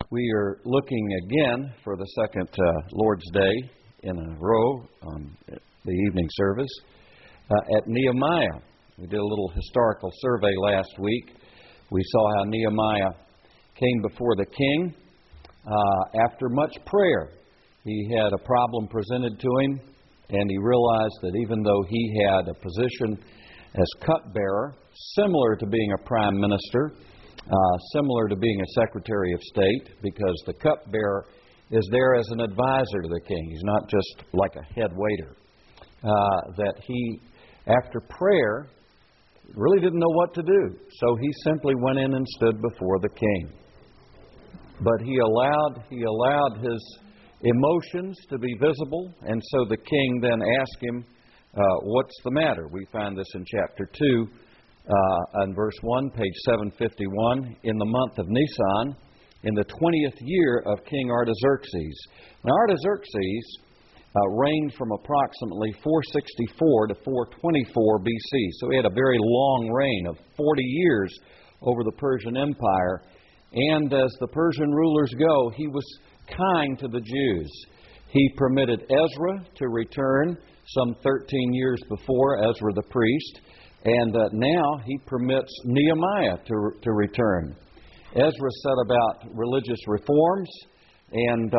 We are looking again for the second Lord's Day in a row on the evening service at Nehemiah. We did a little historical survey last week. We saw how Nehemiah came before the king after much prayer. He had a problem presented to him, and he realized that even though he had a position as cupbearer, similar to being a prime minister, similar to being a secretary of state, because the cupbearer is there as an advisor to the king. He's not just like a head waiter. That he, after prayer, really didn't know what to do. So he simply went in and stood before the king. But he allowed his emotions to be visible, and so the king then asked him, what's the matter? We find this in chapter 2, and verse 1, page 751, in the month of Nisan, in the 20th year of King Artaxerxes. Now, Artaxerxes reigned from approximately 464 to 424 BC. So he had a very long reign of 40 years over the Persian Empire. And as the Persian rulers go, he was kind to the Jews. He permitted Ezra to return some 13 years before, Ezra the priest. And now he permits Nehemiah to return. Ezra set about religious reforms, and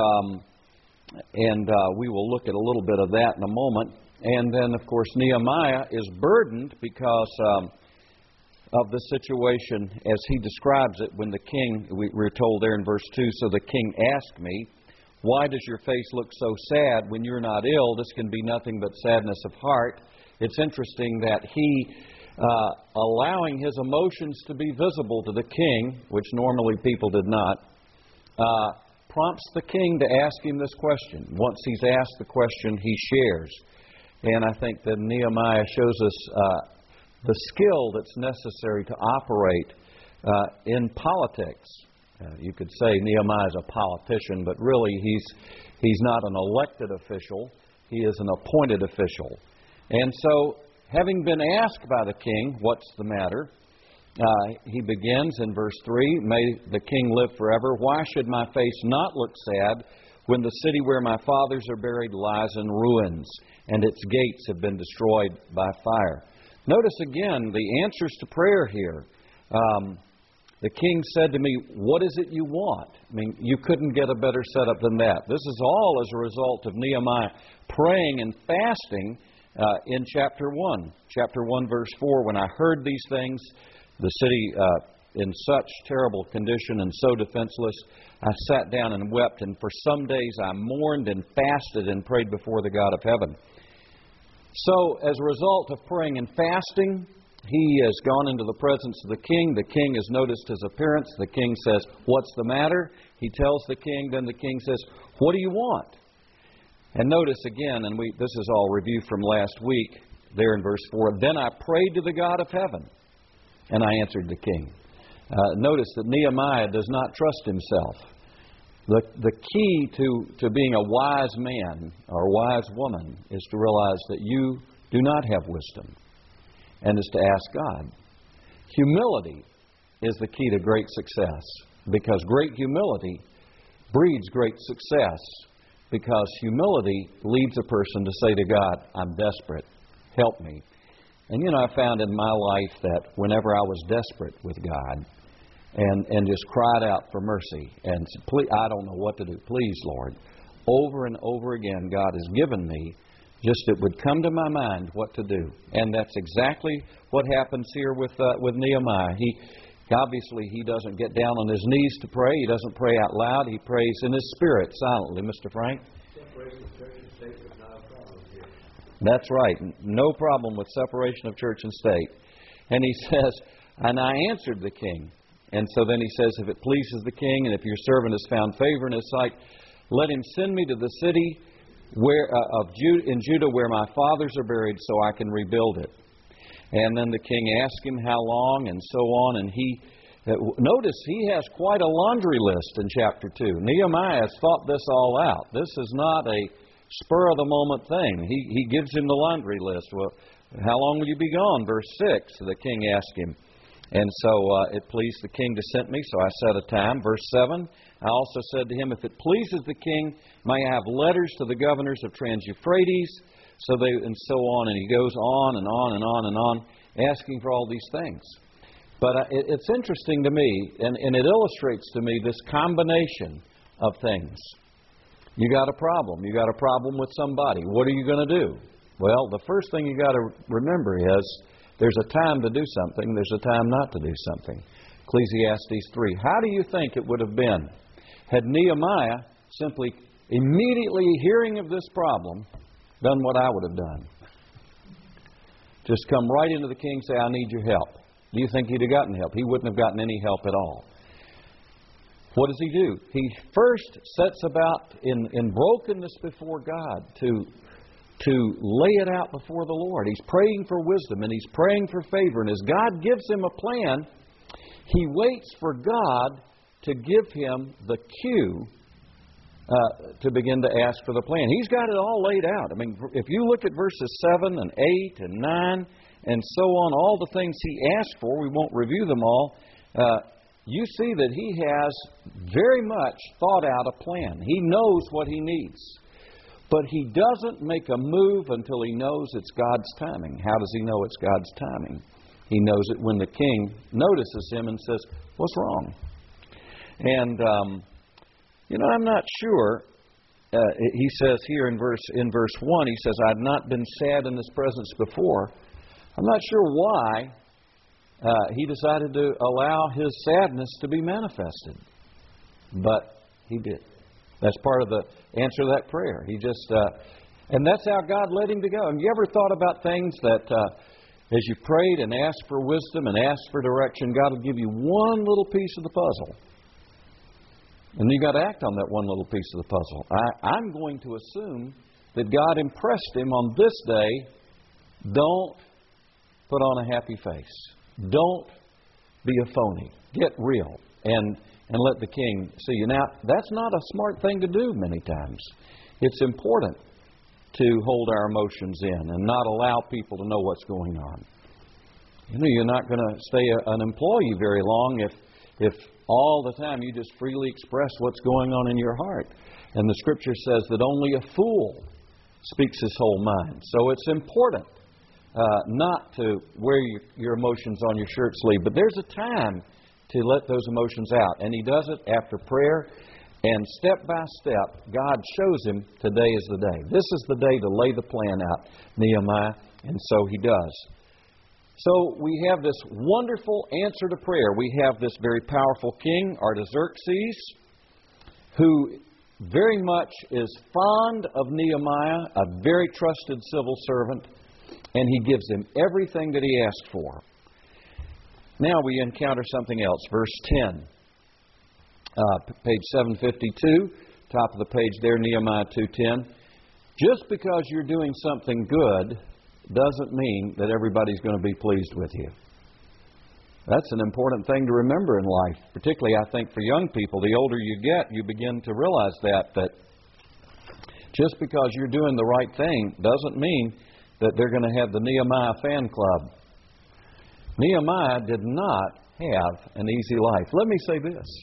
we will look at a little bit of that in a moment. And then, of course, Nehemiah is burdened because of the situation as he describes it when the king, we're told there in verse 2, so the king asked me, why does your face look so sad when you're not ill? This can be nothing but sadness of heart. It's interesting that he, allowing his emotions to be visible to the king, which normally people did not, prompts the king to ask him this question. Once he's asked the question, he shares. And I think that Nehemiah shows us the skill that's necessary to operate in politics. You could say Nehemiah is a politician, but really he's not an elected official. He is an appointed official. And so, having been asked by the king, what's the matter? He begins in verse 3, may the king live forever. Why should my face not look sad when the city where my fathers are buried lies in ruins and its gates have been destroyed by fire? Notice again the answers to prayer here. The king said to me, what is it you want? I mean, you couldn't get a better setup than that. This is all as a result of Nehemiah praying and fasting in chapter 1. Chapter 1, verse 4, when I heard these things, the city in such terrible condition and so defenseless, I sat down and wept, and for some days I mourned and fasted and prayed before the God of heaven. So, as a result of praying and fasting, he has gone into the presence of the king. The king has noticed his appearance. The king says, what's the matter? He tells the king. Then the king says, what do you want? And notice again, and this is all review from last week, there in verse 4, then I prayed to the God of heaven, and I answered the king. Notice that Nehemiah does not trust himself. The key to being a wise man or wise woman is to realize that you do not have wisdom, and is to ask God. Humility is the key to great success, because great humility breeds great success, because humility leads a person to say to God, I'm desperate, help me. And I found in my life that whenever I was desperate with God and just cried out for mercy and said, please, I don't know what to do, please, Lord, over and over again, God has given me just it would come to my mind what to do. And that's exactly what happens here with Nehemiah. Obviously, he doesn't get down on his knees to pray. He doesn't pray out loud. He prays in his spirit, silently. Mr. Frank? Separation of church and state is not a problem here. That's right. No problem with separation of church and state. And he says, and I answered the king. And so then he says, if it pleases the king, and if your servant has found favor in his sight, let him send me to the city in Judah where my fathers are buried, so I can rebuild it. And then the king asked him how long, and so on. And notice he has quite a laundry list in chapter 2. Nehemiah has thought this all out. This is not a spur-of-the-moment thing. He gives him the laundry list. Well, how long will you be gone? Verse 6, the king asked him. And so it pleased the king to send me, so I set a time. Verse 7, I also said to him, if it pleases the king, may I have letters to the governors of Trans-Euphrates, and so on. And he goes on and on and on and on, asking for all these things. But it's interesting to me, and it illustrates to me this combination of things. You got a problem. You got a problem with somebody. What are you going to do? Well, the first thing you got to remember is there's a time to do something. There's a time not to do something. Ecclesiastes 3. How do you think it would have been had Nehemiah simply immediately hearing of this problem done what I would have done? Just come right into the king and say, I need your help. Do you think he'd have gotten help? He wouldn't have gotten any help at all. What does he do? He first sets about in brokenness before God to lay it out before the Lord. He's praying for wisdom and he's praying for favor. And as God gives him a plan, he waits for God to give him the cue to begin to ask for the plan. He's got it all laid out. I mean, if you look at verses 7 and 8 and 9 and so on, all the things he asked for, we won't review them all, you see that he has very much thought out a plan. He knows what he needs. But he doesn't make a move until he knows it's God's timing. How does he know it's God's timing? He knows it when the king notices him and says, what's wrong? And, I'm not sure. He says here in verse 1, he says, I've not been sad in his presence before. I'm not sure why he decided to allow his sadness to be manifested. But he did. That's part of the answer to that prayer. He just, and that's how God led him to go. Have you ever thought about things that as you prayed and asked for wisdom and asked for direction, God will give you one little piece of the puzzle. And you got to act on that one little piece of the puzzle. I'm going to assume that God impressed him on this day, don't put on a happy face. Don't be a phony. Get real. And let the king see you. Now, that's not a smart thing to do many times. It's important to hold our emotions in and not allow people to know what's going on. You're not going to stay an employee very long if all the time you just freely express what's going on in your heart. And the Scripture says that only a fool speaks his whole mind. So it's important not to wear your emotions on your shirt sleeve. But there's a time to let those emotions out. And he does it after prayer. And step by step, God shows him today is the day. This is the day to lay the plan out, Nehemiah. And so he does. So we have this wonderful answer to prayer. We have this very powerful king, Artaxerxes, who very much is fond of Nehemiah, a very trusted civil servant, and he gives him everything that he asked for. Now we encounter something else. Verse 10, page 752, top of the page there, Nehemiah 2:10. Just because you're doing something good doesn't mean that everybody's going to be pleased with you. That's an important thing to remember in life, particularly I think for young people. The older you get, you begin to realize that just because you're doing the right thing doesn't mean that they're going to have the Nehemiah fan club. Nehemiah did not have an easy life. Let me say this.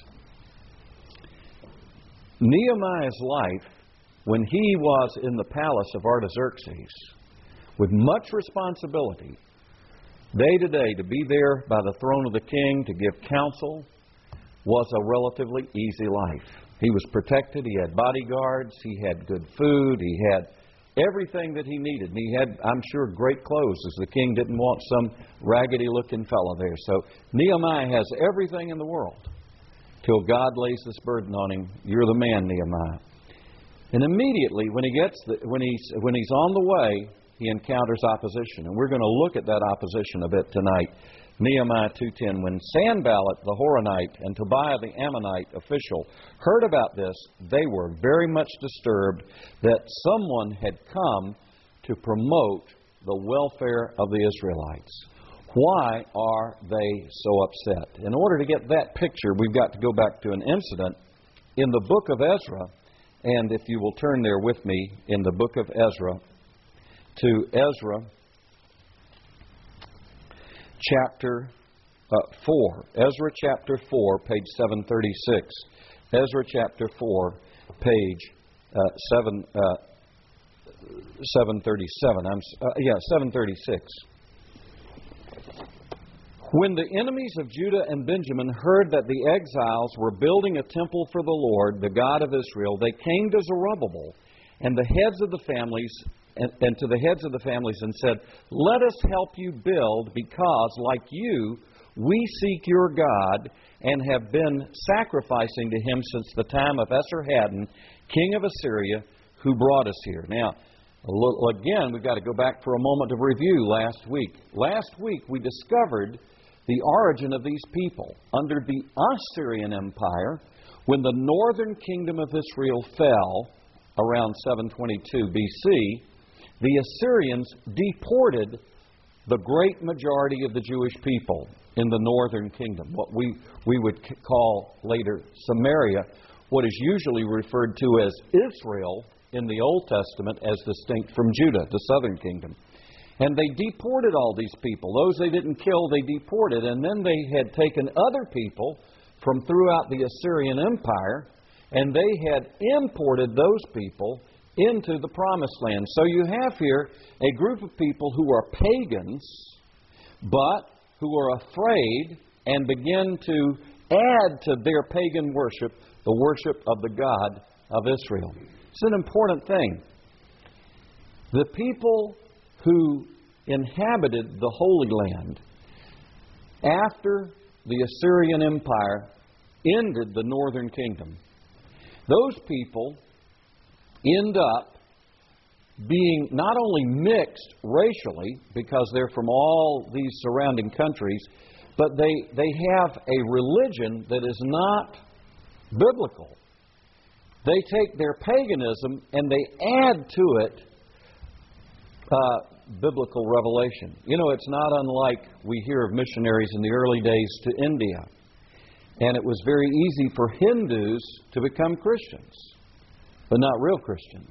Nehemiah's life, when he was in the palace of Artaxerxes, with much responsibility, day to day, to be there by the throne of the king, to give counsel, was a relatively easy life. He was protected, he had bodyguards, he had good food, he had everything that he needed. And he had, I'm sure, great clothes, as the king didn't want some raggedy-looking fellow there. So Nehemiah has everything in the world till God lays this burden on him. You're the man, Nehemiah. And immediately, when he's on the way, he encounters opposition. And we're going to look at that opposition a bit tonight. Nehemiah 2:10. When Sanballat the Horonite and Tobiah the Ammonite official heard about this, they were very much disturbed that someone had come to promote the welfare of the Israelites. Why are they so upset? In order to get that picture, we've got to go back to an incident in the book of Ezra. And if you will turn there with me in the book of Ezra, to Ezra chapter 4. Ezra chapter 4, page 736. Ezra chapter 4, page 737. 736. When the enemies of Judah and Benjamin heard that the exiles were building a temple for the Lord, the God of Israel, they came to Zerubbabel and the heads of the families and to the heads of the families and said, "Let us help you build, because like you, we seek your God and have been sacrificing to him since the time of Esarhaddon, king of Assyria, who brought us here." Now, again, we've got to go back for a moment of review last week. Last week, we discovered the origin of these people. Under the Assyrian Empire, when the northern kingdom of Israel fell around 722 B.C., the Assyrians deported the great majority of the Jewish people in the northern kingdom, what we would call later Samaria, what is usually referred to as Israel in the Old Testament as distinct from Judah, the southern kingdom. And they deported all these people. Those they didn't kill, they deported. And then they had taken other people from throughout the Assyrian Empire, and they had imported those people into the Promised Land. So you have here a group of people who are pagans, but who are afraid and begin to add to their pagan worship the worship of the God of Israel. It's an important thing. The people who inhabited the Holy Land after the Assyrian Empire ended the northern kingdom, those people end up being not only mixed racially, because they're from all these surrounding countries, but they have a religion that is not biblical. They take their paganism and they add to it biblical revelation. You know, it's not unlike we hear of missionaries in the early days to India. And it was very easy for Hindus to become Christians, but not real Christians.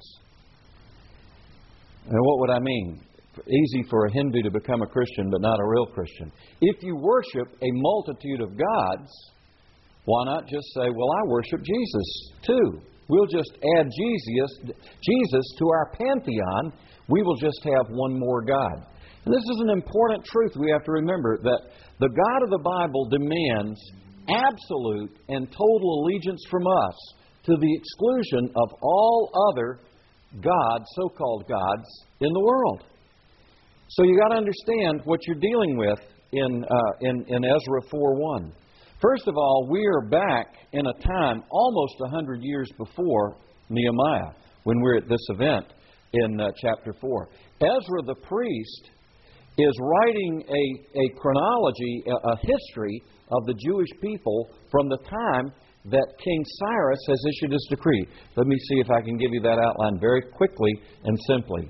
And what would I mean? Easy for a Hindu to become a Christian, but not a real Christian. If you worship a multitude of gods, why not just say, well, I worship Jesus too. We'll just add Jesus to our pantheon. We will just have one more God. And this is an important truth we have to remember, that the God of the Bible demands absolute and total allegiance from us to the exclusion of all other gods, so-called gods, in the world. So you got to understand what you're dealing with in Ezra 4:1. First of all, we are back in a time almost 100 years before Nehemiah, when we're at this event in chapter 4. Ezra the priest is writing a chronology, a history of the Jewish people from the time that King Cyrus has issued his decree. Let me see if I can give you that outline very quickly and simply.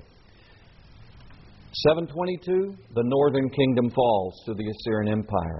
722, the northern kingdom falls to the Assyrian Empire.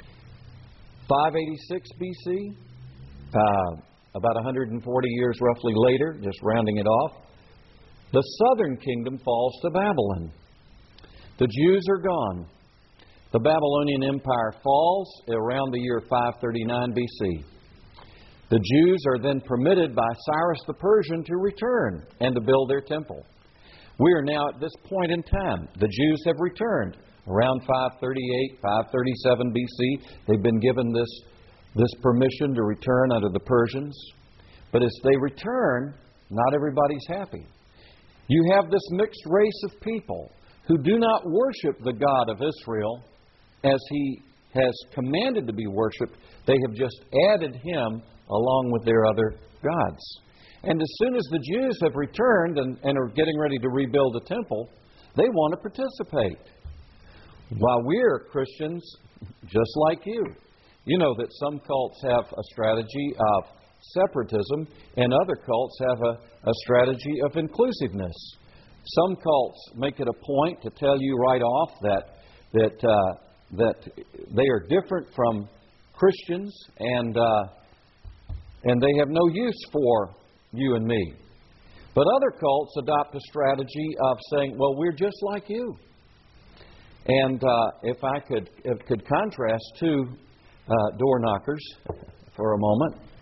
586 BC, about 140 years roughly later, just rounding it off, the southern kingdom falls to Babylon. The Jews are gone. The Babylonian Empire falls around the year 539 BC. The Jews are then permitted by Cyrus the Persian to return and to build their temple. We are now at this point in time. The Jews have returned around 538, 537 BC. They've been given this permission to return under the Persians. But as they return, not everybody's happy. You have this mixed race of people who do not worship the God of Israel as He has commanded to be worshipped. They have just added Him along with their other gods. And as soon as the Jews have returned and are getting ready to rebuild the temple, they want to participate. While we're Christians, just like you. You know that some cults have a strategy of separatism, and other cults have a strategy of inclusiveness. Some cults make it a point to tell you right off that they are different from Christians, and they have no use for you and me. But other cults adopt a strategy of saying, well, we're just like you. And if I could contrast two door knockers for a moment.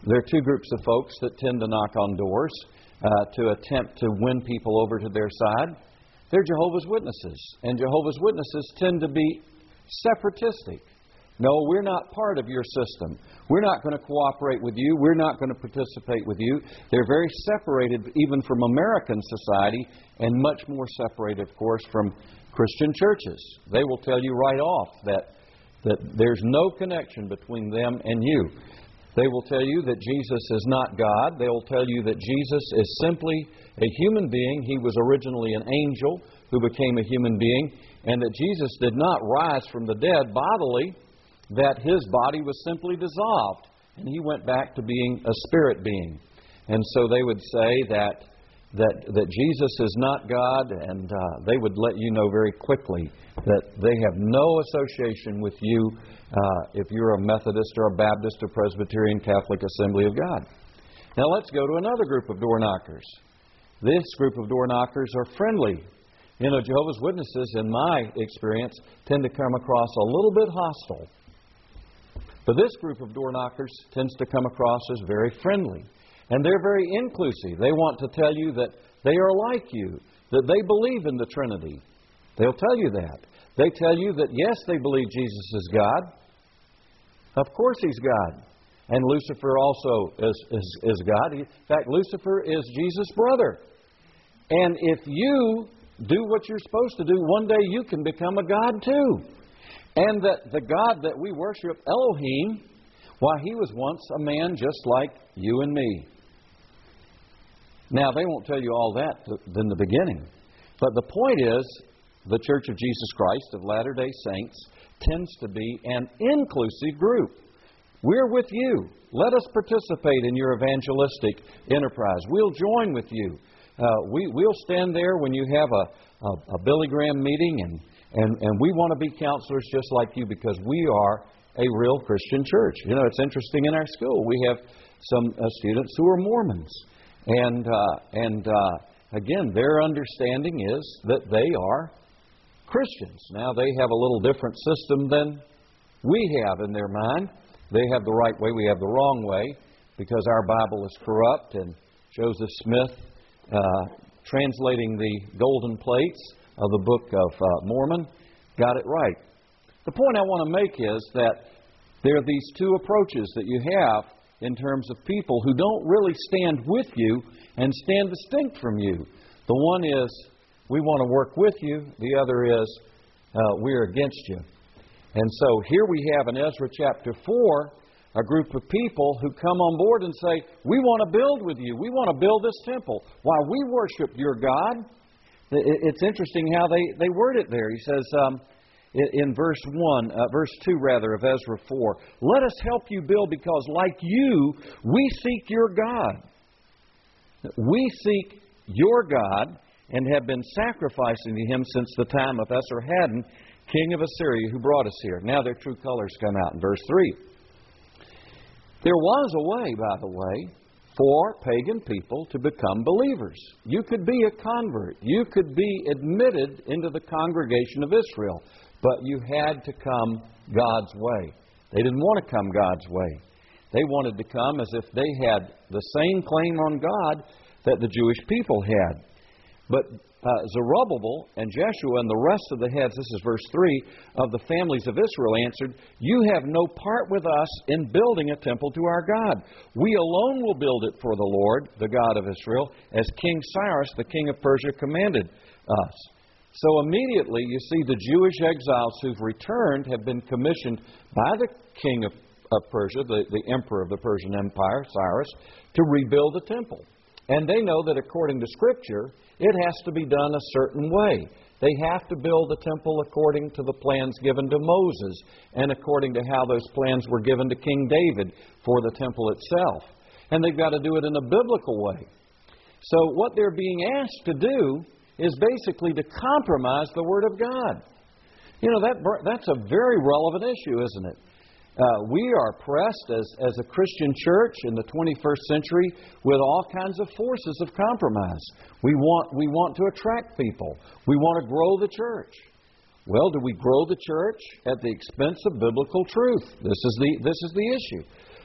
There are two groups of folks that tend to knock on doors to attempt to win people over to their side. They're Jehovah's Witnesses. And Jehovah's Witnesses tend to be separatistic. No, we're not part of your system. We're not going to cooperate with you. We're not going to participate with you. They're very separated even from American society, and much more separated, of course, from Christian churches. They will tell you right off that there's no connection between them and you. They will tell you that Jesus is not God. They will tell you that Jesus is simply a human being. He was originally an angel who became a human being, and that Jesus did not rise from the dead bodily, that His body was simply dissolved, and He went back to being a spirit being. And so they would say that Jesus is not God, and they would let you know very quickly that they have no association with you if you're a Methodist or a Baptist or Presbyterian Catholic Assembly of God. Now let's go to another group of door knockers. This group of door knockers are friendly. You know, Jehovah's Witnesses, in my experience, tend to come across a little bit hostile. But this group of door knockers tends to come across as very friendly. And they're very inclusive. They want to tell you that they are like you, that they believe in the Trinity. They'll tell you that. They tell you that, yes, they believe Jesus is God. Of course He's God. And Lucifer also is God. In fact, Lucifer is Jesus' brother. And if you do what you're supposed to do, one day you can become a God too. And that the God that we worship, Elohim, why, He was once a man just like you and me. Now, they won't tell you all that in the beginning. But the point is, the Church of Jesus Christ of Latter-day Saints tends to be an inclusive group. We're with you. Let us participate in your evangelistic enterprise. We'll join with you. We'll stand there when you have a Billy Graham meeting, and we want to be counselors just like you, because we are a real Christian church. You know, it's interesting, in our school we have some students who are Mormons. And again, their understanding is that they are Christians. Now, they have a little different system than we have in their mind. They have the right way, we have the wrong way, because our Bible is corrupt, and Joseph Smith, translating the golden plates of the Book of Mormon, got it right. The point I want to make is that there are these two approaches that you have in terms of people who don't really stand with you and stand distinct from you. The one is, we want to work with you. The other is, we're against you. And so here we have in Ezra chapter 4 a group of people who come on board and say, we want to build with you. We want to build this temple. Why, we worship your God. It's interesting how they word it there. He says in verse 2 of Ezra 4, let us help you build, because like you, we seek your God. We seek your God and have been sacrificing to Him since the time of Esarhaddon, king of Assyria, who brought us here. Now their true colors come out in verse 3. There was a way, by the way, for pagan people to become believers. You could be a convert. You could be admitted into the congregation of Israel. But you had to come God's way. They didn't want to come God's way. They wanted to come as if they had the same claim on God that the Jewish people had. But Zerubbabel and Jeshua and the rest of the heads, this is verse 3, of the families of Israel answered, you have no part with us in building a temple to our God. We alone will build it for the Lord, the God of Israel, as King Cyrus, the king of Persia, commanded us. So immediately you see the Jewish exiles who've returned have been commissioned by the king of Persia, the emperor of the Persian Empire, Cyrus, to rebuild the temple. And they know that according to Scripture, it has to be done a certain way. They have to build the temple according to the plans given to Moses and according to how those plans were given to King David for the temple itself. And they've got to do it in a biblical way. So what they're being asked to do is basically to compromise the Word of God. You know, that's a very relevant issue, isn't it? We are pressed as a Christian church in the 21st century with all kinds of forces of compromise. We want to attract people. We want to grow the church. Well, do we grow the church at the expense of biblical truth? This is the issue.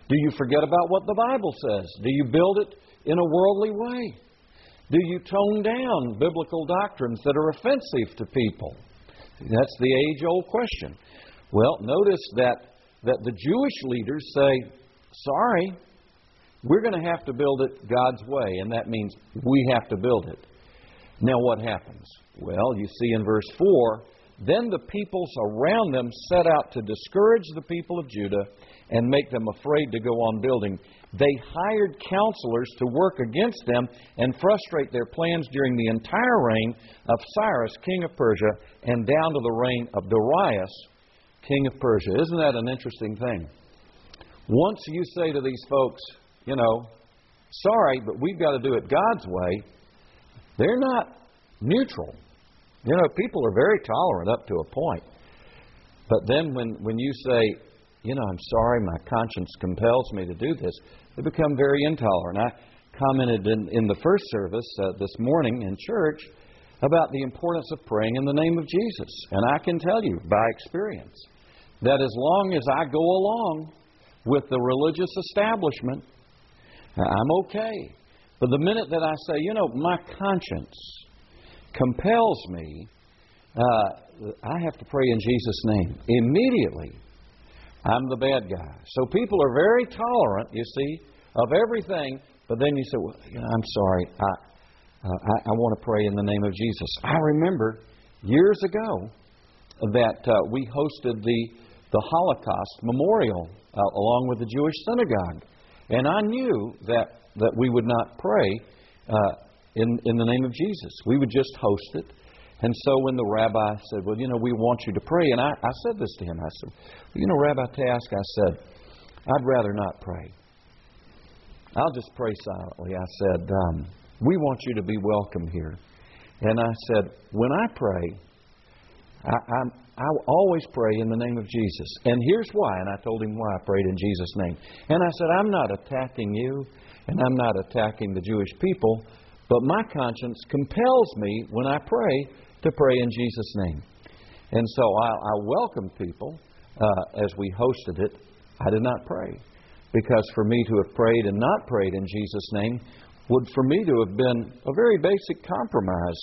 Do you forget about what the Bible says? Do you build it in a worldly way? Do you tone down biblical doctrines that are offensive to people? That's the age-old question. Well, notice that the Jewish leaders say, sorry, we're going to have to build it God's way, and that means we have to build it. Now what happens? Well, you see in verse 4, then the peoples around them set out to discourage the people of Judah and make them afraid to go on building. They hired counselors to work against them and frustrate their plans during the entire reign of Cyrus, king of Persia, and down to the reign of Darius, king of Persia. Isn't that an interesting thing? Once you say to these folks, sorry, but we've got to do it God's way, they're not neutral. People are very tolerant up to a point. But then when you say, I'm sorry, my conscience compels me to do this, they become very intolerant. I commented in the first service this morning in church about the importance of praying in the name of Jesus. And I can tell you by experience that as long as I go along with the religious establishment, I'm okay. But the minute that I say, my conscience compels me, I have to pray in Jesus' name. Immediately, I'm the bad guy. So people are very tolerant, you see, of everything. But then you say, well, I'm sorry, I want to pray in the name of Jesus. I remember years ago that we hosted the Holocaust memorial along with the Jewish synagogue. And I knew that we would not pray in the name of Jesus. We would just host it. And so when the rabbi said, well, we want you to pray. And I said this to him. I said, Rabbi Task, I said, I'd rather not pray. I'll just pray silently. I said, we want you to be welcome here. And I said, when I pray, I always pray in the name of Jesus. And here's why. And I told him why I prayed in Jesus' name. And I said, I'm not attacking you, and I'm not attacking the Jewish people, but my conscience compels me when I pray to pray in Jesus' name. And so I welcomed people as we hosted it. I did not pray. Because for me to have prayed and not prayed in Jesus' name would for me to have been a very basic compromise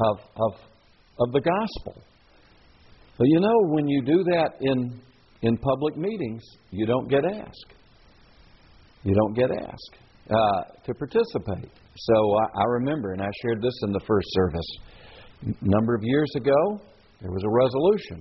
of the gospel. But when you do that in public meetings, you don't get asked. You don't get asked to participate. So I remember, and I shared this in the first service, a number of years ago, there was a resolution.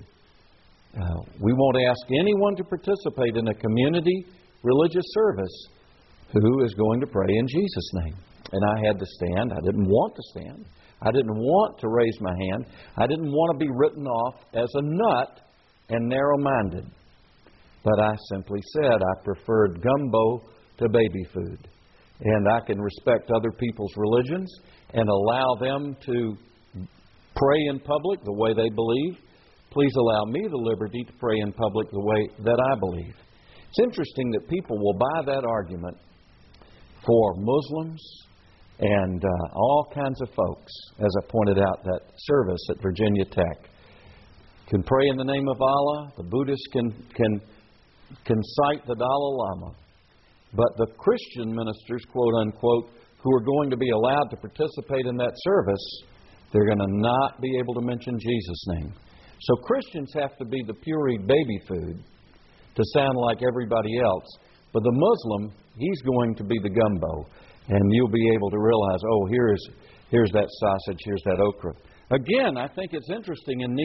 We won't ask anyone to participate in a community religious service who is going to pray in Jesus' name. And I had to stand. I didn't want to stand. I didn't want to raise my hand. I didn't want to be written off as a nut and narrow-minded. But I simply said I preferred gumbo to baby food. And I can respect other people's religions and allow them to pray in public the way they believe. Please allow me the liberty to pray in public the way that I believe. It's interesting that people will buy that argument for Muslims and all kinds of folks, as I pointed out that service at Virginia Tech. Can pray in the name of Allah. The Buddhists can cite the Dalai Lama. But the Christian ministers, quote unquote, who are going to be allowed to participate in that service, they're going to not be able to mention Jesus' name. So Christians have to be the pureed baby food to sound like everybody else. But the Muslim, he's going to be the gumbo. And you'll be able to realize, oh, here's that sausage, here's that okra. Again, I think it's interesting in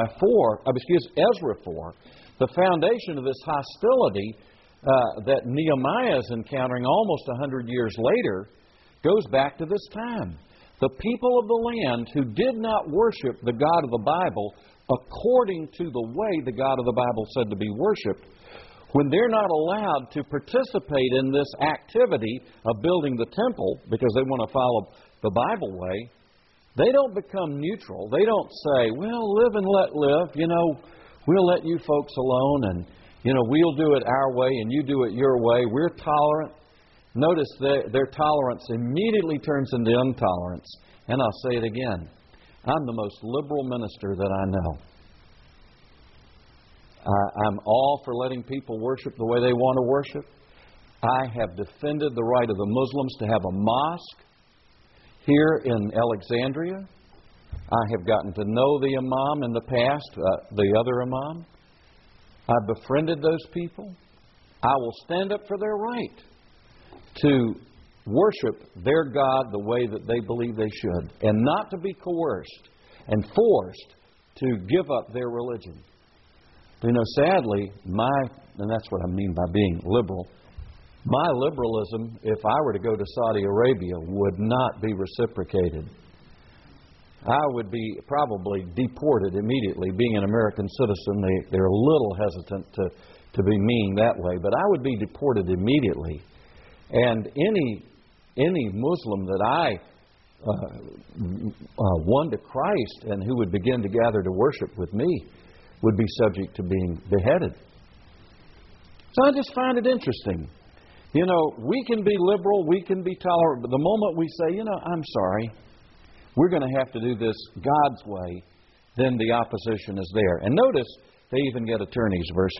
Ezra 4, the foundation of this hostility that Nehemiah is encountering almost 100 years later goes back to this time. The people of the land who did not worship the God of the Bible according to the way the God of the Bible said to be worshipped, when they're not allowed to participate in this activity of building the temple because they want to follow the Bible way, they don't become neutral. They don't say, well, live and let live. We'll let you folks alone and, we'll do it our way and you do it your way. We're tolerant. Notice their tolerance immediately turns into intolerance. And I'll say it again. I'm the most liberal minister that I know. I'm all for letting people worship the way they want to worship. I have defended the right of the Muslims to have a mosque here in Alexandria. I have gotten to know the imam in the past, the other imam. I've befriended those people. I will stand up for their right to worship their God the way that they believe they should, and not to be coerced and forced to give up their religion. You know, sadly, and that's what I mean by being liberal, my liberalism, if I were to go to Saudi Arabia, would not be reciprocated. I would be probably deported immediately. Being an American citizen, they're a little hesitant to be mean that way, but I would be deported immediately. And any Muslim that I won to Christ and who would begin to gather to worship with me would be subject to being beheaded. So I just find it interesting. You know, we can be liberal, we can be tolerant, but the moment we say, you know, I'm sorry, we're going to have to do this God's way, then the opposition is there. And notice, they even get attorneys, verse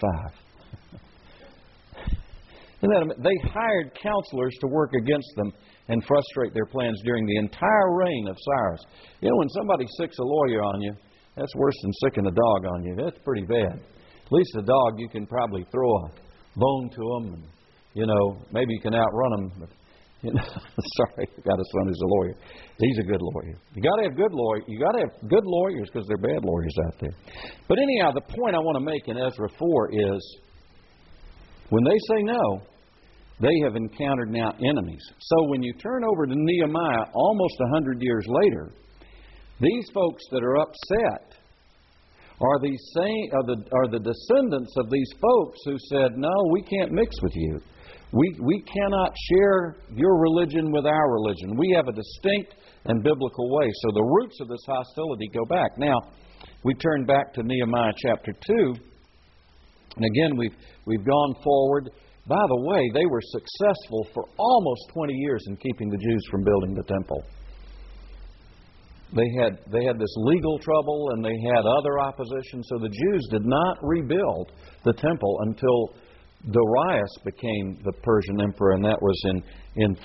5. They hired counselors to work against them and frustrate their plans during the entire reign of Cyrus. You know, when somebody sicks a lawyer on you, that's worse than sicking a dog on you. That's pretty bad. At least a dog, you can probably throw a bone to them, and, you know, maybe you can outrun them. But, you know, sorry, I got a son who's a lawyer. He's a good lawyer. You got to have good lawyers. You got to have good lawyers because there are bad lawyers out there. But anyhow, the point I want to make in Ezra 4 is when they say no, they have encountered now enemies. So when you turn over to Nehemiah, almost 100 years later, these folks that are upset are the descendants of these folks who said, no, we can't mix with you. We cannot share your religion with our religion. We have a distinct and biblical way. So the roots of this hostility go back. Now, we turn back to Nehemiah chapter 2. And again, we've gone forward. By the way, they were successful for almost 20 years in keeping the Jews from building the temple. They had this legal trouble and they had other opposition, so the Jews did not rebuild the temple until Darius became the Persian emperor, and that was in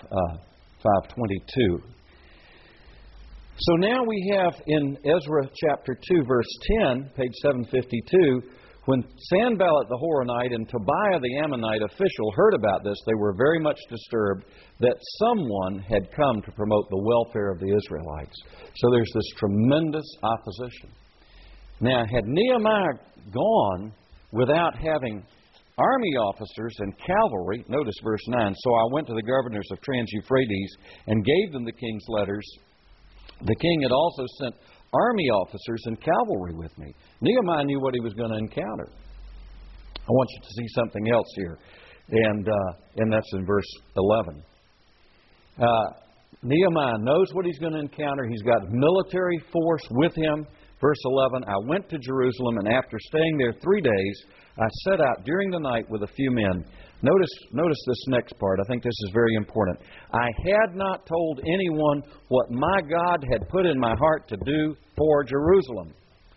522. So now we have in Ezra chapter 2, verse 10, page 752, when Sanballat the Horonite and Tobiah the Ammonite official heard about this, they were very much disturbed that someone had come to promote the welfare of the Israelites. So there's this tremendous opposition. Now, had Nehemiah gone without having army officers and cavalry, notice verse 9, so I went to the governors of Trans-Euphrates and gave them the king's letters. The king had also sent army officers and cavalry with me. Nehemiah knew what he was going to encounter. I want you to see something else here, and that's in verse 11. Nehemiah knows what he's going to encounter. He's got military force with him. Verse 11, I went to Jerusalem, and after staying there 3 days, I set out during the night with a few men. Notice this next part. I think this is very important. I had not told anyone what my God had put in my heart to do for Jerusalem.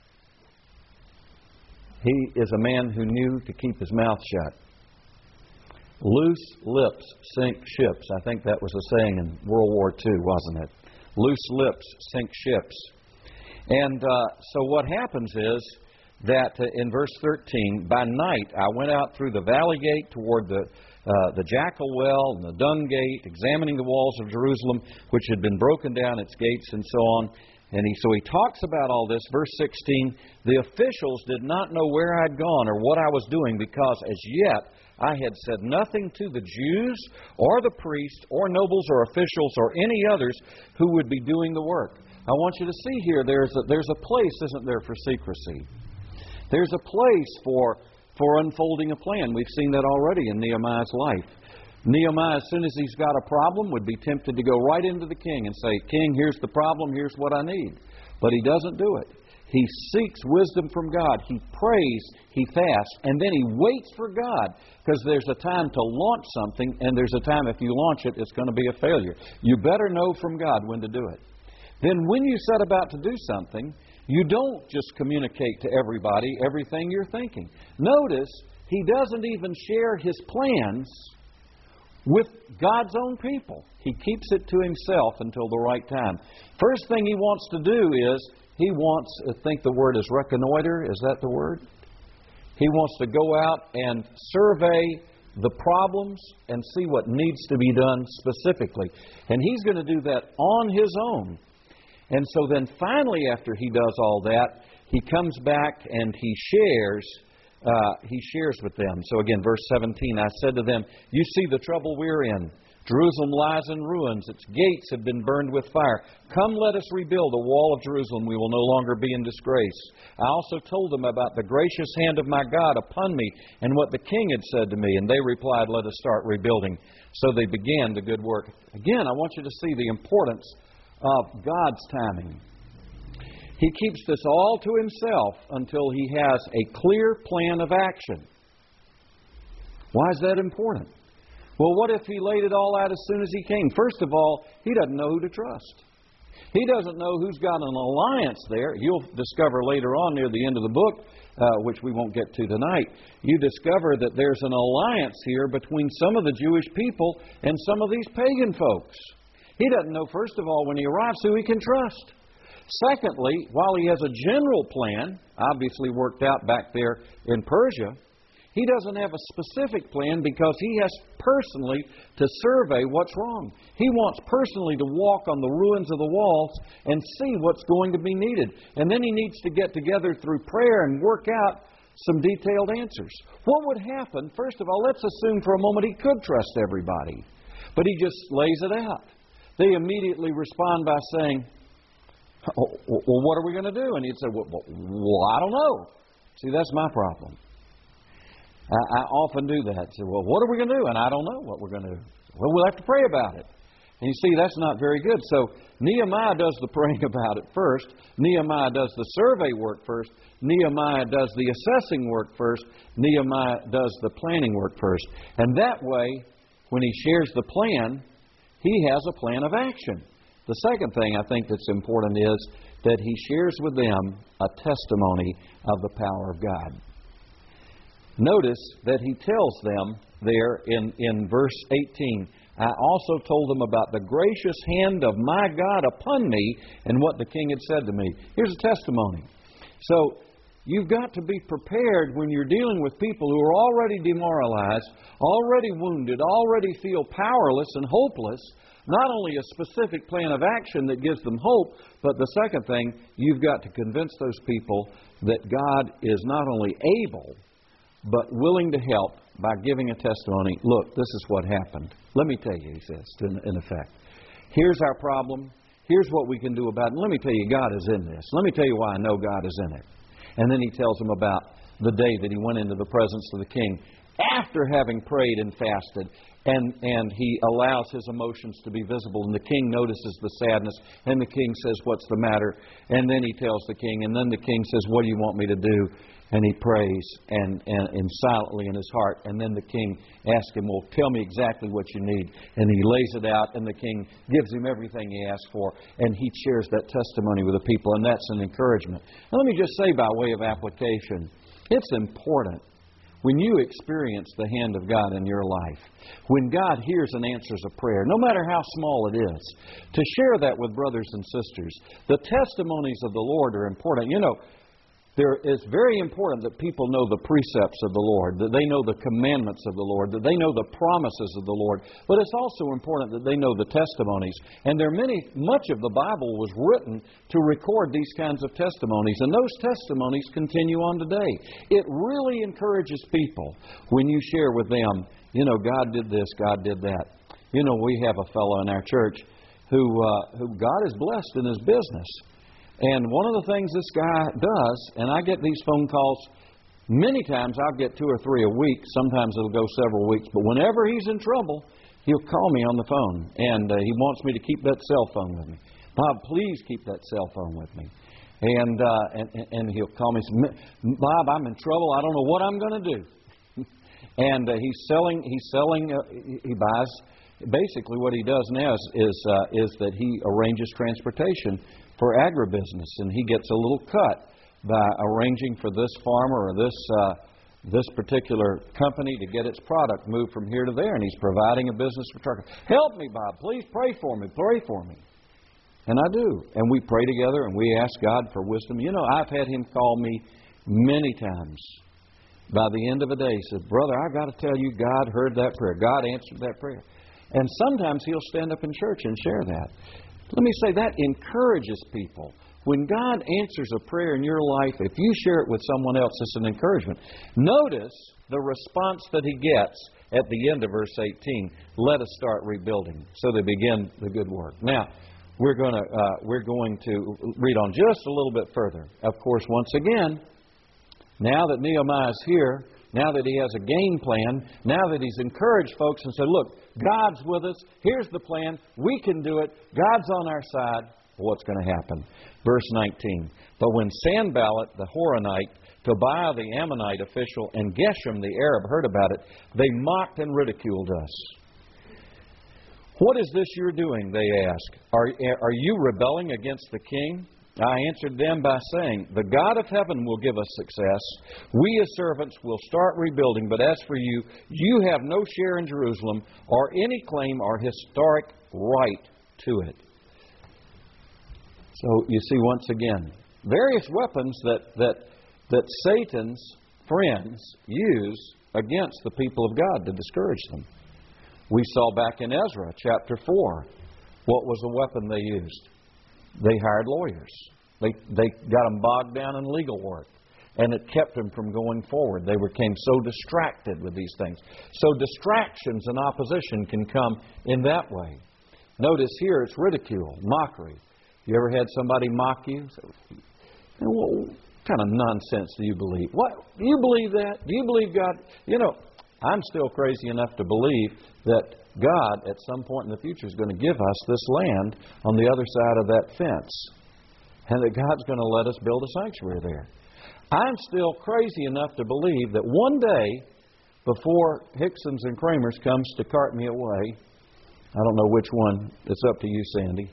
He is a man who knew to keep his mouth shut. Loose lips sink ships. I think that was a saying in World War II, wasn't it? Loose lips sink ships. And so what happens is that in verse 13, by night I went out through the valley gate toward the jackal well and the dung gate, examining the walls of Jerusalem, which had been broken down, its gates and so on. And so he talks about all this. Verse 16, the officials did not know where I'd gone or what I was doing, because as yet I had said nothing to the Jews or the priests or nobles or officials or any others who would be doing the work. I want you to see here, there's a place, isn't there, for secrecy. There's a place for unfolding a plan. We've seen that already in Nehemiah's life. Nehemiah, as soon as he's got a problem, would be tempted to go right into the king and say, King, here's the problem, here's what I need. But he doesn't do it. He seeks wisdom from God. He prays, he fasts, and then he waits for God, because there's a time to launch something, and there's a time if you launch it, it's going to be a failure. You better know from God when to do it. Then when you set about to do something, you don't just communicate to everybody everything you're thinking. Notice, he doesn't even share his plans with God's own people. He keeps it to himself until the right time. First thing he wants to do is, he wants, I think the word is reconnoiter, is that the word? He wants to go out and survey the problems and see what needs to be done specifically. And he's going to do that on his own. And so then finally, after he does all that, he comes back and he shares with them. So again, verse 17, I said to them, you see the trouble we're in. Jerusalem lies in ruins. Its gates have been burned with fire. Come, let us rebuild the wall of Jerusalem. We will no longer be in disgrace. I also told them about the gracious hand of my God upon me and what the king had said to me. And they replied, let us start rebuilding. So they began the good work. Again, I want you to see the importance of God's timing. He keeps this all to himself until he has a clear plan of action. Why is that important? Well, what if he laid it all out as soon as he came? First of all, he doesn't know who to trust. He doesn't know who's got an alliance there. You'll discover later on near the end of the book, which we won't get to tonight, you discover that there's an alliance here between some of the Jewish people and some of these pagan folks. He doesn't know, first of all, when he arrives, who he can trust. Secondly, while he has a general plan, obviously worked out back there in Persia, he doesn't have a specific plan because he has personally to survey what's wrong. He wants personally to walk on the ruins of the walls and see what's going to be needed. And then he needs to get together through prayer and work out some detailed answers. What would happen? First of all, let's assume for a moment he could trust everybody. But he just lays it out. They immediately respond by saying, well, what are we going to do? And he'd say, well, I don't know. See, that's my problem. I often do that. Say, well, what are we going to do? And I don't know what we're going to do. Well, we'll have to pray about it. And you see, that's not very good. So Nehemiah does the praying about it first. Nehemiah does the survey work first. Nehemiah does the assessing work first. Nehemiah does the planning work first. And that way, when he shares the plan, he has a plan of action. The second thing I think that's important is that he shares with them a testimony of the power of God. Notice that he tells them there in verse 18, I also told them about the gracious hand of my God upon me and what the king had said to me. Here's a testimony. So you've got to be prepared when you're dealing with people who are already demoralized, already wounded, already feel powerless and hopeless. Not only a specific plan of action that gives them hope, but the second thing, you've got to convince those people that God is not only able, but willing to help by giving a testimony. Look, this is what happened. Let me tell you, he says, in effect. Here's our problem. Here's what we can do about it. And let me tell you, God is in this. Let me tell you why I know God is in it. And then he tells them about the day that he went into the presence of the king after having prayed and fasted. And he allows his emotions to be visible. And the king notices the sadness. And the king says, what's the matter? And then he tells the king. And then the king says, what do you want me to do? And he prays and silently in his heart. And then the king asks him, well, tell me exactly what you need. And he lays it out. And the king gives him everything he asks for. And he shares that testimony with the people. And that's an encouragement. And let me just say by way of application, it's important when you experience the hand of God in your life, when God hears and answers a prayer, no matter how small it is, to share that with brothers and sisters. The testimonies of the Lord are important. You know, it's very important that people know the precepts of the Lord, that they know the commandments of the Lord, that they know the promises of the Lord. But it's also important that they know the testimonies. And much of the Bible was written to record these kinds of testimonies. And those testimonies continue on today. It really encourages people when you share with them, you know, God did this, God did that. You know, we have a fellow in our church who God has blessed in his business. And one of the things this guy does, and I get these phone calls many times, I'll get 2 or 3 a week. Sometimes it'll go several weeks. But whenever he's in trouble, he'll call me on the phone. And he wants me to keep that cell phone with me. Bob, please keep that cell phone with me. And he'll call me and say, Bob, I'm in trouble. I don't know what I'm going to do. And he buys. Basically what he does now is that he arranges transportation for agribusiness, and he gets a little cut by arranging for this farmer or this this particular company to get its product moved from here to there, and he's providing a business for truckers. Help me, Bob. Please pray for me. Pray for me. And I do. And we pray together, and we ask God for wisdom. You know, I've had him call me many times. By the end of the day, he said, Brother, I got to tell you, God heard that prayer. God answered that prayer. And sometimes he'll stand up in church and share that. Let me say, that encourages people. When God answers a prayer in your life, if you share it with someone else, it's an encouragement. Notice the response that he gets at the end of verse 18. Let us start rebuilding. So they begin the good work. Now, we're going to read on just a little bit further. Of course, once again, now that Nehemiah is here, now that he has a game plan, now that he's encouraged folks and said, look, God's with us. Here's the plan. We can do it. God's on our side. What's going to happen? Verse 19. But when Sanballat the Horonite, Tobiah the Ammonite official, and Geshem the Arab heard about it, they mocked and ridiculed us. What is this you're doing? They asked. Are you rebelling against the king? I answered them by saying, the God of heaven will give us success. We as servants will start rebuilding, but as for you, you have no share in Jerusalem or any claim or historic right to it. So you see, once again, various weapons that Satan's friends use against the people of God to discourage them. We saw back in Ezra chapter 4, what was the weapon they used? They hired lawyers. They got them bogged down in legal work. And it kept them from going forward. They became so distracted with these things. So distractions and opposition can come in that way. Notice here it's ridicule, mockery. You ever had somebody mock you? What kind of nonsense do you believe? What? Do you believe that? Do you believe God? You know, I'm still crazy enough to believe that God, at some point in the future, is going to give us this land on the other side of that fence. And that God's going to let us build a sanctuary there. I'm still crazy enough to believe that one day, before Hicksons and Kramers comes to cart me away, I don't know which one, it's up to you, Sandy.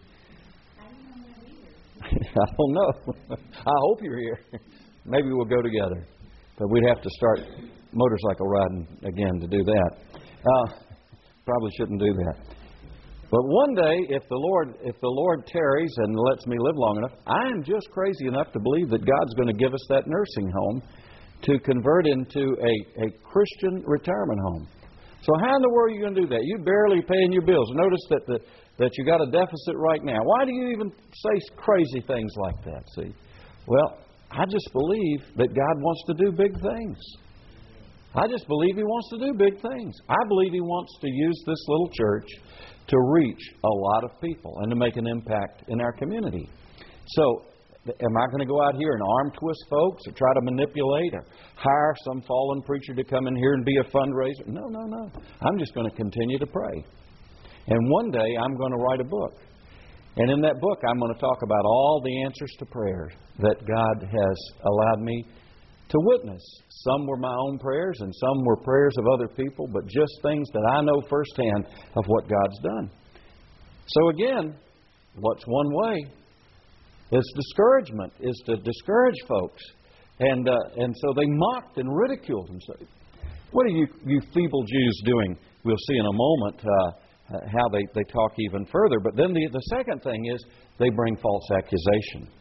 I don't know. I hope you're here. Maybe we'll go together. But we'd have to start motorcycle riding again to do that. Probably shouldn't do that. But one day, if the Lord tarries and lets me live long enough, I am just crazy enough to believe that God's going to give us that nursing home to convert into a Christian retirement home. So how in the world are you going to do that? You're barely paying your bills. Notice that you got a deficit right now. Why do you even say crazy things like that? See? Well, I just believe that God wants to do big things. I just believe He wants to do big things. I believe He wants to use this little church to reach a lot of people and to make an impact in our community. So, am I going to go out here and arm twist folks or try to manipulate or hire some fallen preacher to come in here and be a fundraiser? No. I'm just going to continue to pray. And one day I'm going to write a book. And in that book I'm going to talk about all the answers to prayer that God has allowed me to witness. Some were my own prayers and some were prayers of other people, but just things that I know firsthand of what God's done. So again, what's one way? It's discouragement, is to discourage folks. And so they mocked and ridiculed them. So, what are you feeble Jews doing? We'll see in a moment how they talk even further. But then the second thing is they bring false accusation.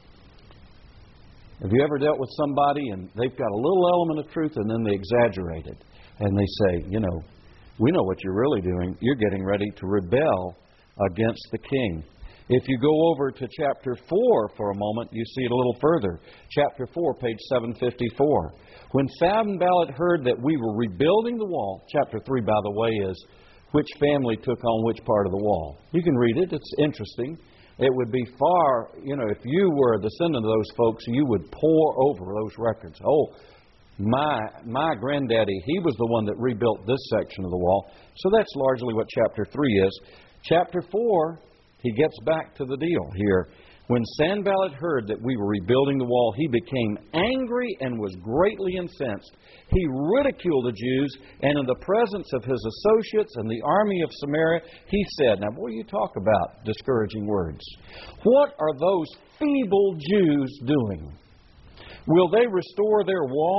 Have you ever dealt with somebody and they've got a little element of truth and then they exaggerate it? And they say, we know what you're really doing. You're getting ready to rebel against the king. If you go over to chapter 4 for a moment, you see it a little further. Chapter 4, page 754. When Sanballat heard that we were rebuilding the wall, chapter 3, by the way, is which family took on which part of the wall. You can read it. It's interesting. It would be far, if you were a descendant of those folks, you would pore over those records. Oh, my granddaddy, he was the one that rebuilt this section of the wall. So that's largely what chapter 3 is. Chapter 4... he gets back to the deal here. When Sanballat heard that we were rebuilding the wall, he became angry and was greatly incensed. He ridiculed the Jews, and in the presence of his associates and the army of Samaria, he said, now, boy, you talk about discouraging words. What are those feeble Jews doing? Will they restore their wall?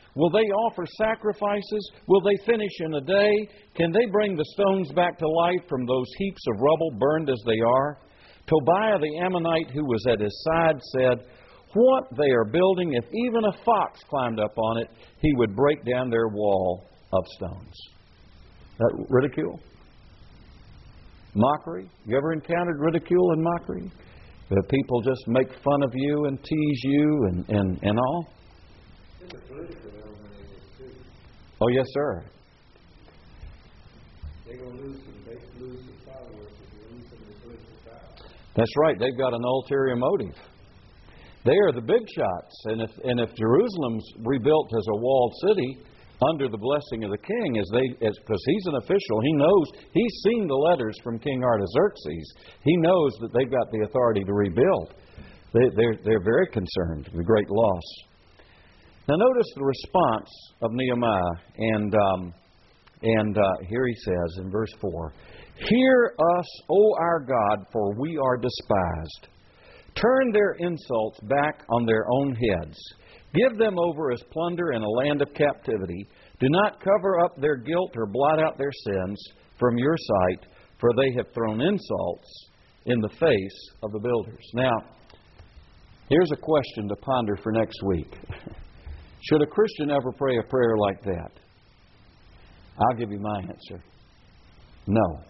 Will they offer sacrifices? Will they finish in a day? Can they bring the stones back to life from those heaps of rubble burned as they are? Tobiah the Ammonite, who was at his side, said, what they are building, if even a fox climbed up on it, he would break down their wall of stones. That ridicule? Mockery? You ever encountered ridicule and mockery? That people just make fun of you and tease you and all? There's a political element in this too. Oh, yes, sir. They're going to lose some followers if you lose some of the political power. That's right. They've got an ulterior motive. They are the big shots. And if Jerusalem's rebuilt as a walled city under the blessing of the king, because he's an official, he knows, he's seen the letters from King Artaxerxes. He knows that they've got the authority to rebuild. They're very concerned with the great loss. Now notice the response of Nehemiah, and here he says in verse 4, hear us, O our God, for we are despised. Turn their insults back on their own heads. Give them over as plunder in a land of captivity. Do not cover up their guilt or blot out their sins from your sight, for they have thrown insults in the face of the builders. Now, here's a question to ponder for next week. Should a Christian ever pray a prayer like that? I'll give you my answer. No.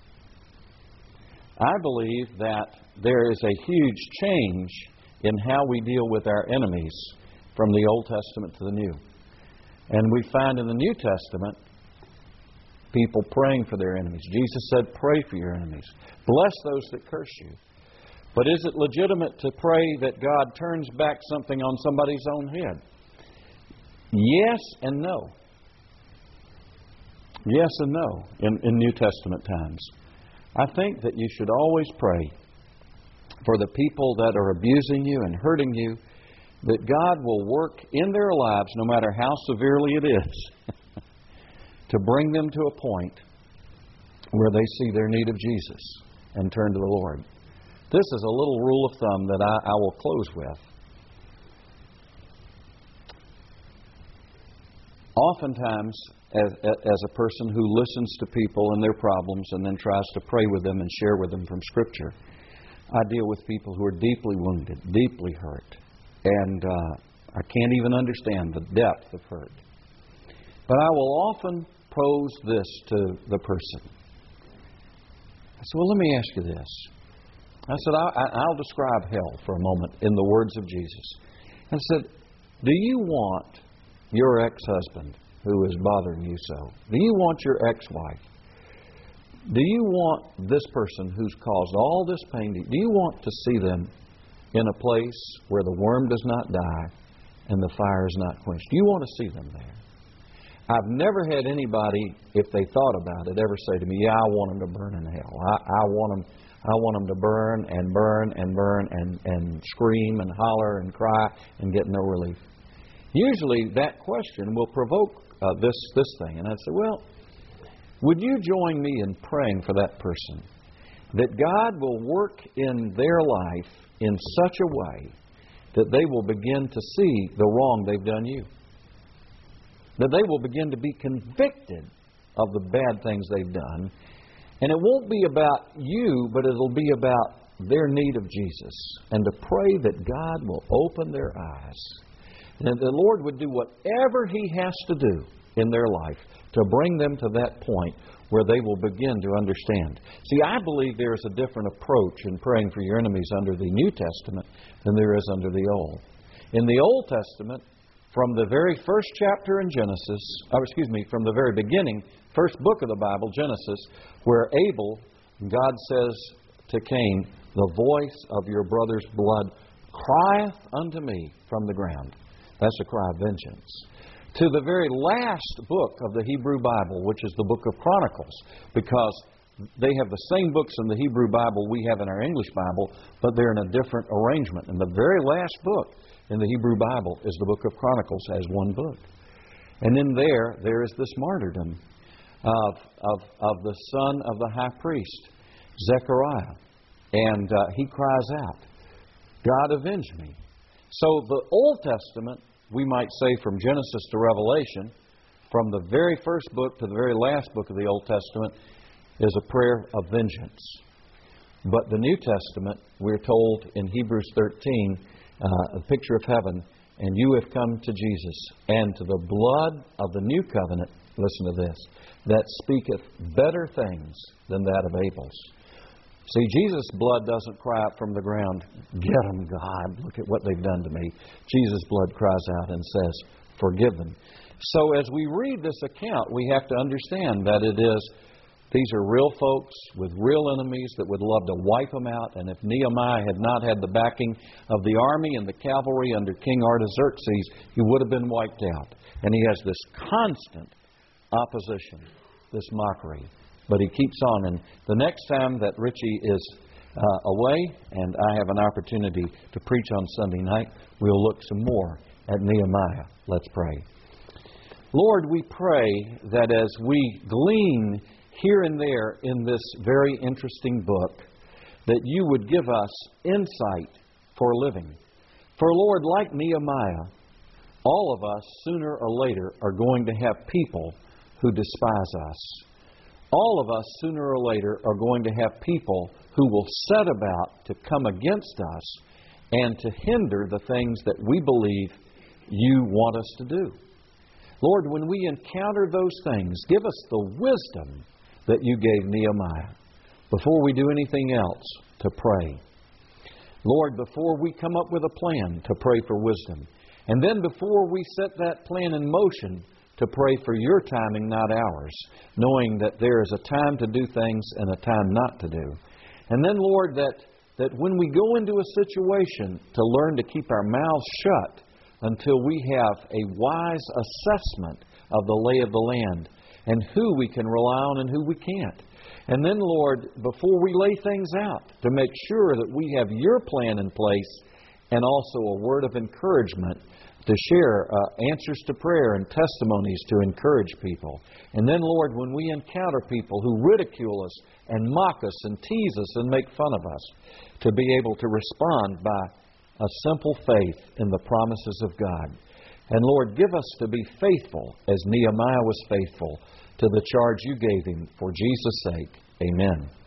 I believe that there is a huge change in how we deal with our enemies from the Old Testament to the New. And we find in the New Testament people praying for their enemies. Jesus said, pray for your enemies. Bless those that curse you. But is it legitimate to pray that God turns back something on somebody's own head? Yes and no. Yes and no in New Testament times. I think that you should always pray for the people that are abusing you and hurting you, that God will work in their lives, no matter how severely it is, to bring them to a point where they see their need of Jesus and turn to the Lord. This is a little rule of thumb that I will close with. Oftentimes, as a person who listens to people and their problems and then tries to pray with them and share with them from Scripture, I deal with people who are deeply wounded, deeply hurt, and I can't even understand the depth of hurt. But I will often pose this to the person. I said, well, let me ask you this. I said, I'll describe hell for a moment in the words of Jesus. I said, do you want your ex-husband who is bothering you so? Do you want your ex-wife? Do you want this person who's caused all this pain to you? Do you want to see them in a place where the worm does not die and the fire is not quenched? Do you want to see them there? I've never had anybody, if they thought about it, ever say to me, yeah, I want them to burn in hell. I want them to burn and burn and burn and scream and holler and cry and get no relief. Usually that question will provoke this thing. And I'd say, well, would you join me in praying for that person? That God will work in their life in such a way that they will begin to see the wrong they've done you. That they will begin to be convicted of the bad things they've done. And it won't be about you, but it'll be about their need of Jesus. And to pray that God will open their eyes. And the Lord would do whatever He has to do in their life to bring them to that point where they will begin to understand. See, I believe there is a different approach in praying for your enemies under the New Testament than there is under the Old. In the Old Testament, from the very first chapter in Genesis, from the very beginning, first book of the Bible, Genesis, where Abel, God says to Cain, the voice of your brother's blood crieth unto me from the ground. That's a cry of vengeance. To the very last book of the Hebrew Bible, which is the book of Chronicles, because they have the same books in the Hebrew Bible we have in our English Bible, but they're in a different arrangement. And the very last book in the Hebrew Bible is the book of Chronicles as one book. And in there is this martyrdom of the son of the high priest, Zechariah. And he cries out, God avenge me. So the Old Testament we might say from Genesis to Revelation, from the very first book to the very last book of the Old Testament, is a prayer of vengeance. But the New Testament, we're told in Hebrews 13, a picture of heaven, and you have come to Jesus, and to the blood of the new covenant, listen to this, that speaketh better things than that of Abel's. See, Jesus' blood doesn't cry out from the ground, get them, God, look at what they've done to me. Jesus' blood cries out and says, forgive them. So as we read this account, we have to understand that these are real folks with real enemies that would love to wipe them out. And if Nehemiah had not had the backing of the army and the cavalry under King Artaxerxes, he would have been wiped out. And he has this constant opposition, this mockery. But he keeps on. And the next time that Richie is away and I have an opportunity to preach on Sunday night, we'll look some more at Nehemiah. Let's pray. Lord, we pray that as we glean here and there in this very interesting book, that you would give us insight for living. For Lord, like Nehemiah, all of us sooner or later are going to have people who despise us. All of us sooner or later are going to have people who will set about to come against us and to hinder the things that we believe you want us to do. Lord, when we encounter those things, give us the wisdom that you gave Nehemiah. Before we do anything else, to pray. Lord, before we come up with a plan, to pray for wisdom. And then before we set that plan in motion, to pray for your timing, not ours, knowing that there is a time to do things and a time not to do. And then, Lord, that when we go into a situation, to learn to keep our mouths shut until we have a wise assessment of the lay of the land and who we can rely on and who we can't. And then, Lord, before we lay things out, to make sure that we have your plan in place and also a word of encouragement to share answers to prayer and testimonies to encourage people. And then, Lord, when we encounter people who ridicule us and mock us and tease us and make fun of us, to be able to respond by a simple faith in the promises of God. And Lord, give us to be faithful as Nehemiah was faithful to the charge you gave him for Jesus' sake. Amen.